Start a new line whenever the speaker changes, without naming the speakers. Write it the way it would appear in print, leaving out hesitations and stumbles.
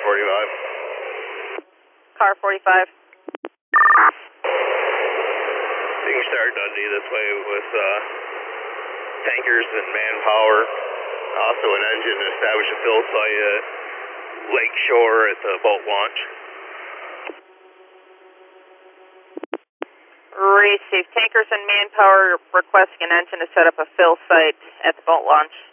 45.
Car 45.
You can start Dundee this way with tankers and manpower. Also an engine to establish a fill site at Lakeshore at the boat launch.
Receive. Tankers and manpower requesting an engine to set up a fill site at the boat launch.